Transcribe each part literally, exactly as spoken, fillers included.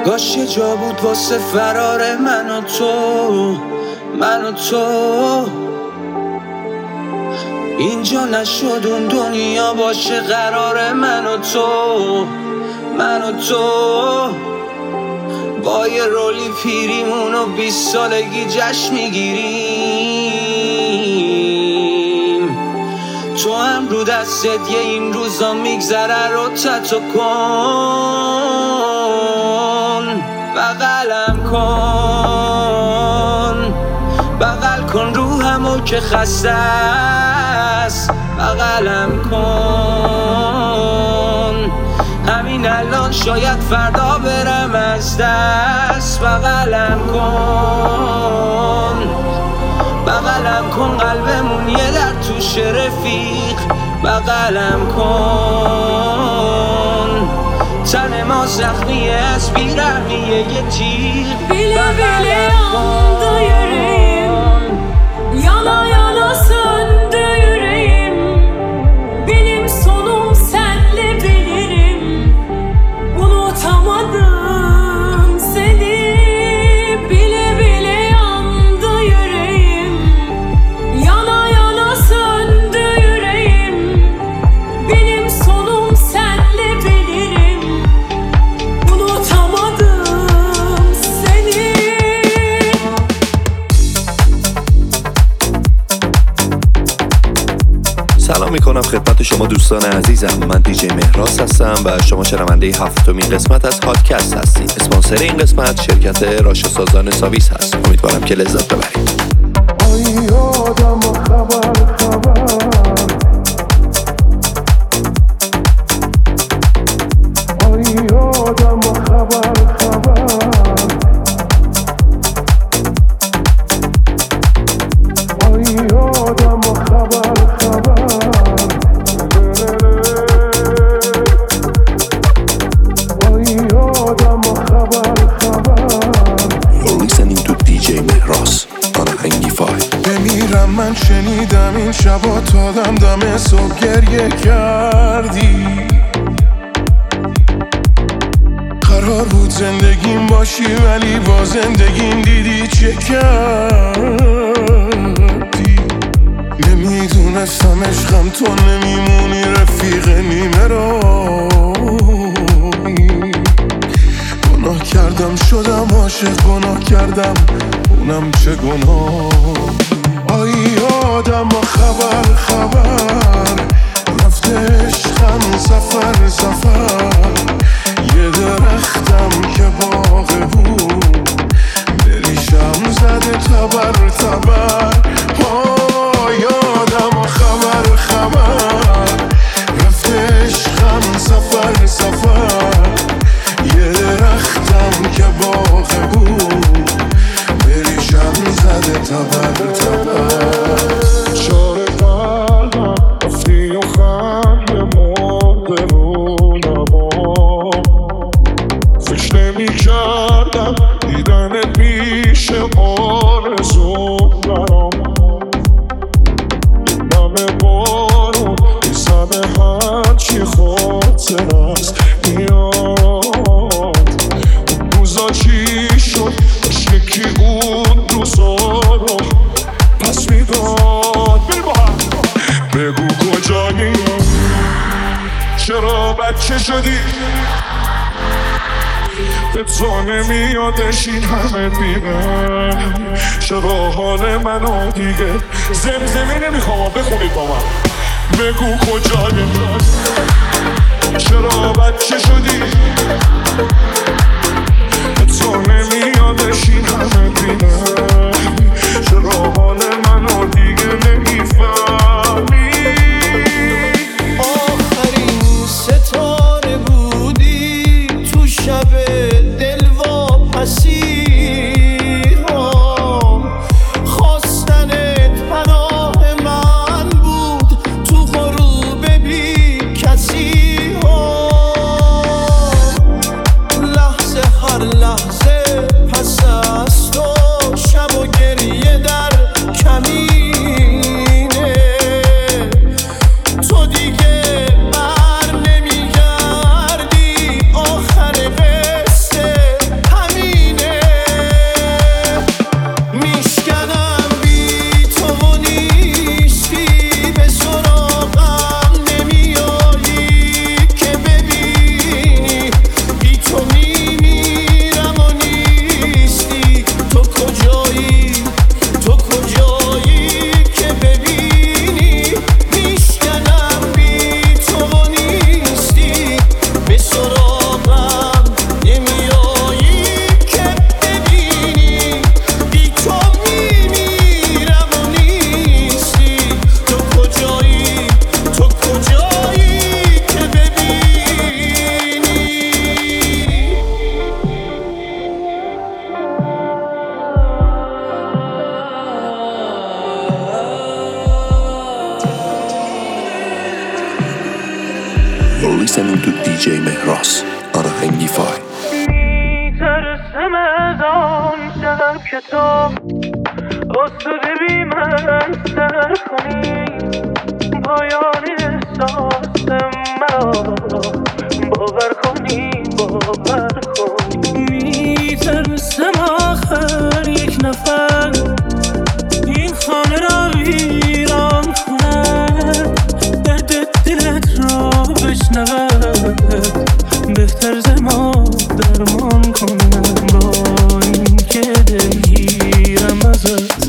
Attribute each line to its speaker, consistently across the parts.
Speaker 1: کاش یه جا بود واسه فرار من و تو، من و تو. اینجا نشد اون دنیا باشه قرار من و تو، من و تو. با یه رولی پیریمون و بیست سالگی جشن میگیریم. تو هم رو دستت یه این روزا میگذره رو تتو کن، بغلم کن، بغل کن روحمو که خسته است، بغلم کن. همین الان شاید فردا برم از دست، بغلم کن، بغلم کن. قلبمون یه در توش رفیق، بغلم کن. تن ما زخمیه از بیرحمیه یه تیر،
Speaker 2: bile yandı yüreğim, yana yana söndü yüreğim. Benim sonum senle bilirim, unutamadım seni. Bile bile yandı yüreğim, yana yana söndü yüreğim. Benim sonum senle bilirim, unutamadım seni.
Speaker 3: سلام میکنم خدمت شما دوستان عزیزم. من دیجی مهراس هستم و شما شنونده هفتمین قسمت از هادکست هستید. اسپانسر این قسمت شرکت راشه سازان ساویس هست. امیدوارم که لذت ببرید.
Speaker 4: آی آدم خبر خبر، آی آدم خبر خبر، آی آدم خبر خبر، آی آدم خبر خبر.
Speaker 3: You're listening to دیجی مهراس on هنگیفای.
Speaker 4: بمیرم من شنیدم این شبا تا دم دم صبح گریه کردی. قرار بود زندگیم باشی ولی با زندگیم دیدی چه کردی. نمیدونستم عشقم تو نمیمونی رفیق نیمه رایی. گناه کردم شدم عاشق، گناه کردم اونم چه گناه. آی آدم خبر خبر، رفته عشقم سفر سفر. یه درختم که باغ بود بریشم زده تبر تبر. آی آدم خبر خبر، رفته عشقم سفر سفر. یه درختم که باغ بود بریشم زده تبر تبر. چاره قلبم رفتی و خنده مرده رو لبام. فکر نمی کردم دیدنت میشه آرزو برام. نم بارون میزنه هرچی خاطر است میاد. اون روزا چی شد داشت یکی اون روزا رو پس میداد. بری با هم بگو کجایی، چرا بچه شدی. به تو نمیادش این همه بیره. چرا حال منو دیگه زمزمه نمیخوام بخونید با من. بگو کجایی، چرا بچه شدی. به تو نمیادش این همه بیره. چرا حال منو دیگه نمیفهمی.
Speaker 5: آخرین ستاره بودی تو شب دلواپسی‌ها. خواستنت پناه من بود تو غروب بی کسی ها. لحظه هر لحظه پس از تو شب و گریه در کمینه. تو دیگه بر نمیگردی، آخر قصه
Speaker 3: دیجی مهراس آناهنگی فای.
Speaker 1: میترسم از آن شب که تو اصده بی من سر کنی، پایان احساس مرا باور کنی باور کنی. میترسم آخر یک نفر این خانه را ویران کند، درد دلت را بشنود، بهتر ز ما درمان کنم با این که دلگیرم ازت.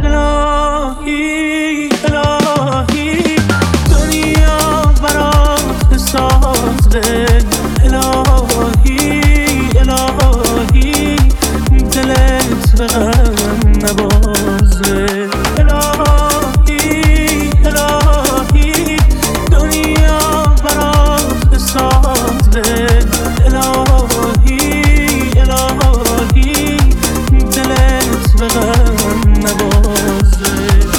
Speaker 1: الهی الهی دنیا برات سازده، الهی الهی دلت به غم نبازه. الهی الهی دنیا برات سازده، الهی الهی دلت به غم نبازه.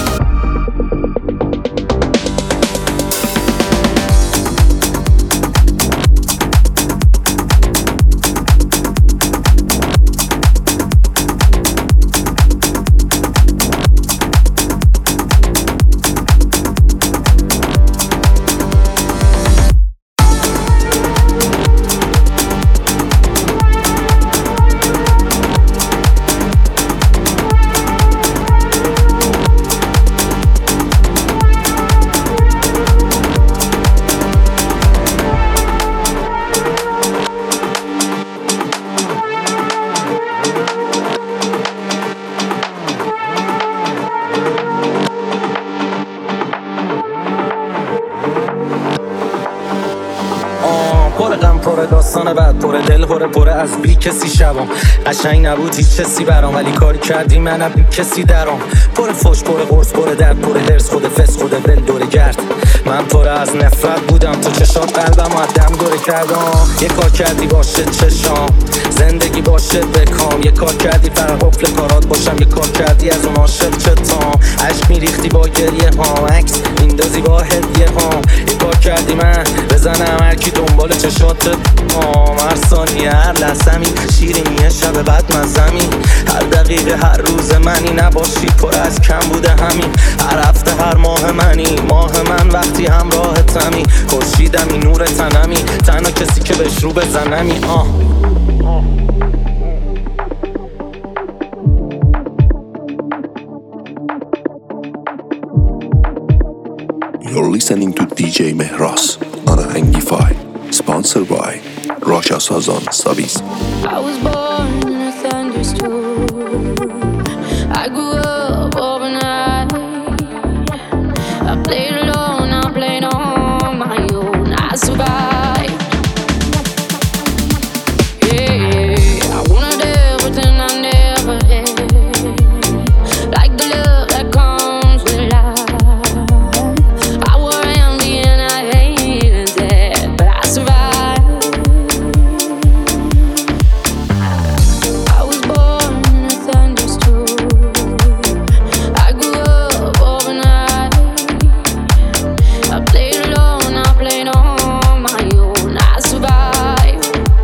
Speaker 6: داستان بعد پره دل پره پره از بی کسی شبام، قشنگ نبود هیچ کسی برام، ولی کاری کردی منم بی کسی درام. پره فوش پره قرص پره درد پره هرس خود فس خود ول دوره گرد. من پره از نفرت بودم تو چشات قلبم آدم دوره کردم. یه کار کردی باشه چشام زندگی باشه بکام، یه کار کردی فرق قفل کارات باشم، یه کار کردی از اون عاشق چتام، عشق میریختی با گریه ها، عکس میندازی با هدیه ها. یه کار کردی من بزنم هر کی دنبال چشات آم، هر ثانیه هر لحظه‌می شیرینیه شب بعد مزمی، هر دقیقه هر روز منی نباشی پر از کم بوده همین، هر هفته هر ماه منی ماه من وقتی همراهتمی، خورشیدمی نور تنمی تنها کسی که بهش رو بزنمی. آه
Speaker 3: You're listening to دیجی مهراس آناهنگی فای. Sponsored by Rasha Sazan Savis.
Speaker 2: I was born in a thunderstorm. I grew up overnight. I played alone, I played on my own. I survived. Yeah, I wanted everything I never had, like the love that comes with life. I was envy and I hated that, but I survived. I was born in a thunderstorm. I grew up overnight. I played alone, I played on my own. I survived.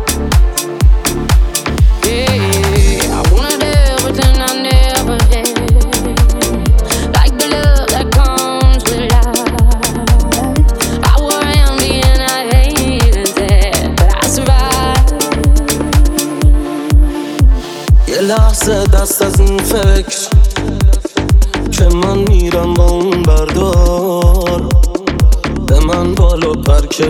Speaker 2: Yeah, I wanted everything I never had, like the love that comes with life. I was envy and I hated that, but I survived.
Speaker 6: یه لحظه دست از این فکر که من میرم با اون بردار، به من بالو پر که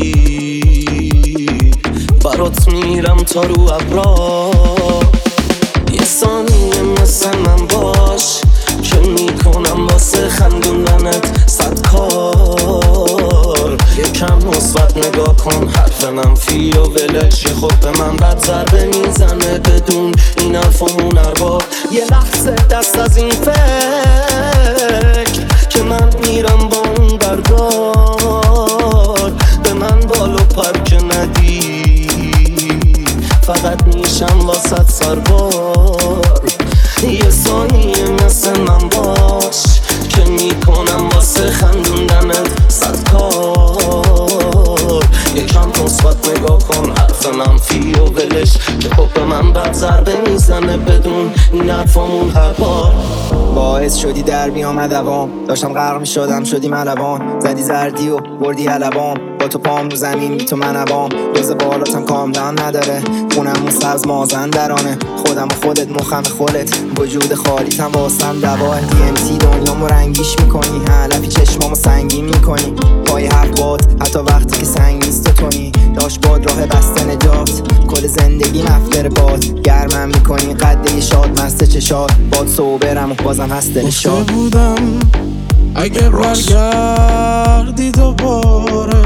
Speaker 6: بدی برات میرم تا رو ابرا. یه ثانیه مثل من باش که میکنم واسه خندوندنت صد کار. یکم مثبت نگاه کن حرف منفی و ولش، یه خود به من بد ضربه میزنه بدون این حرف و هنر با. یه لحظه دست از این فکر که من میرم با اون بردار، به من بالو پر که ندی فقط میشم واسط سربار. یه ثانیه مثل من باش که میکنم واسه خندوندنت صد کار. یکم مثبت
Speaker 7: نگاه کن حرف منفی و ولش که حب من بد ضربه میزنه بدون این حرفامون هر بار.
Speaker 8: باعث شدی در بیام دوام، داشتم غرق میشدم شدی ملوان، زدی زردی و بردی علبام، با تو پام رو زمین بی تو منوام، روز بالاتم کاملان نداره، خونم سبز مازندرانه، خودم و خودت مخم خودت، وجود خالیتم واسم دواه. دی ام تی دنیامو رنگیش میکنی، علفی چشمامو سنگین میکنی، پای حرف باد حتی وقتی که سنگ نیست تو تونی، داشت باد راه بسته نجات، کل زندگی مفتر باد، گرمم میکنی قده شاد مست چشاد، باد صوبرم و بازم هست دل شاد.
Speaker 5: بودم اگه برگردی دوباره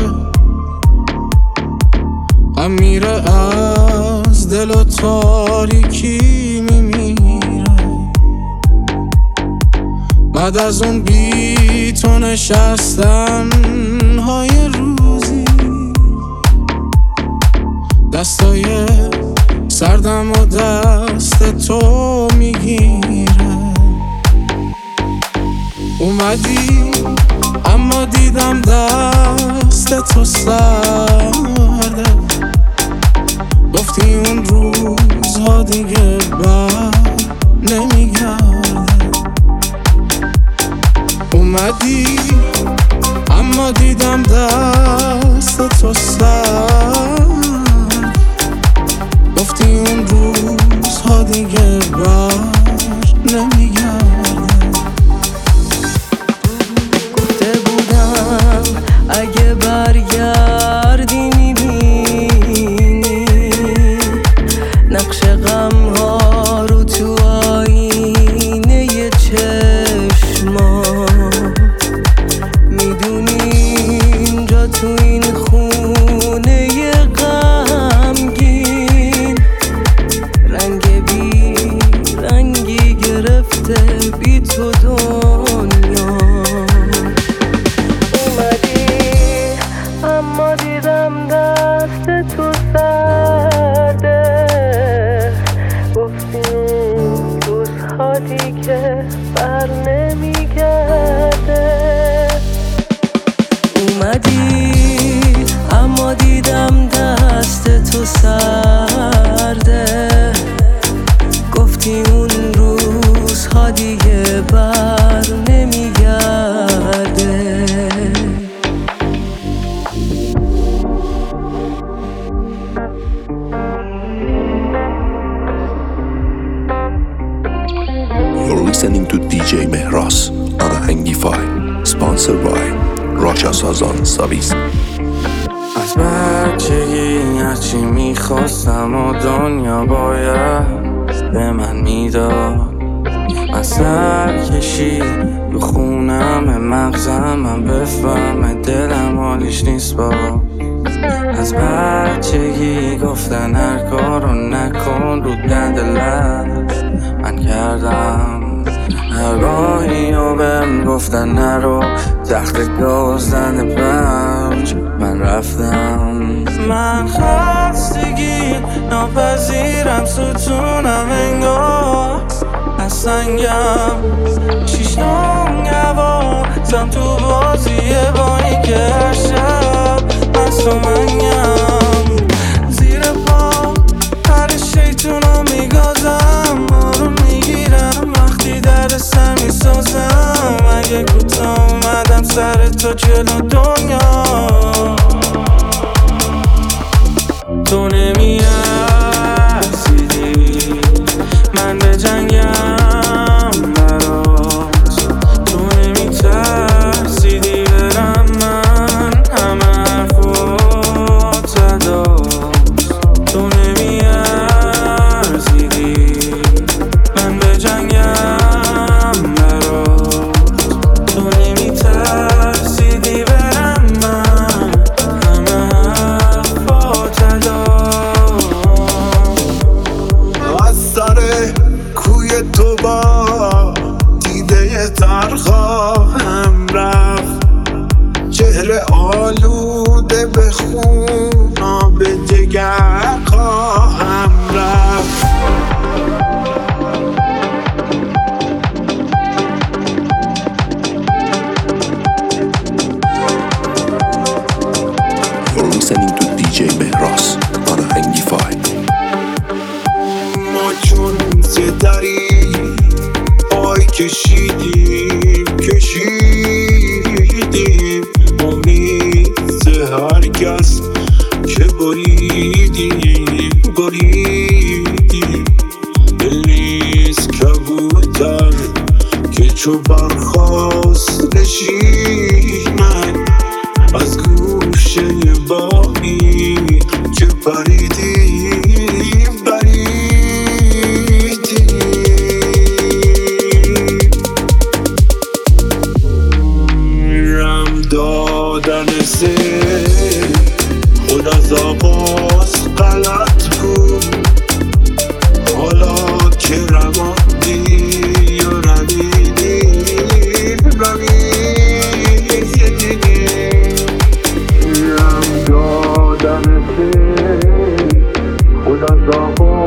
Speaker 5: غم میره از دل و تاریکی میمیره، بعد از اون بی تو نشستن های روزی، دستای سردم و دست تو میگیره. اومدی اما دیدم دست تو سرده، گفتی اون روزها دیگه بر نمیگرده. اومدی اما دیدم دست تو سرده، گفتی اون روزها دیگه بر نمیگرده.
Speaker 1: اگه برگردی میبینی نقش غم ها رو تو آینه چشما، میدونی اینجا تو این خونه غمگین رنگ بی رنگی گرفته بی تو دنیا. اما دیدم دست تو سرده، گفتی اون روزها دیگه بر نمیگرده. اومدی اما دیدم دست تو سرده، گفتی اون روزها دیگه بر نمیگرده.
Speaker 3: You're listening to دی جی مهراس آهنگیفای sponsored by راشا سازان ساویس.
Speaker 9: از بچگی هرچی میخواستم و دنیا باید به من میداد، من سر کشید رو خونم مغزم، من بفهم دلم حالیش نیست با. از بچگی گفتن هر کارو نکن رو دند لب، من کردم هر راهی و بهم گفتن نرو تخت گازدن پنج، من رفتم. من خستگی ناپذیرم ستونم انگار از سنگم، شیش نونگوار زم تو بازیه با این که هر شب مست و منگم. زیر پا هر شیطونا میگازم، آروم میگیرم وقتی در سر میسازم. اگه کوتاه اومدم سر تو جلو دنیا، تو نمیارسیدی من به جنگم برات، تو نمیترسیدی برم من همه حرفات داد، تو نمیارسیدی من به جنگم برات، تو نمیترسیدی برم من همه حرفات داد.
Speaker 5: از سر کوی تو با دیده تر خواهم رفت، چهره آلوده به خون به جگر خواهم رفت.
Speaker 3: You're listening to دی جی مهراس
Speaker 10: دری پای کشیدیم کشیدیم امید هر کس که بریدیم بریدیم دل نیست کبوتر که چو برخواست نشیند از گوشه باقی که پریدیم بریدیم رم دادن سه خود از آغاز غلط بود حالا که رماندی یا رمیدیم رمیدیم رم دادن سه خود از آغاز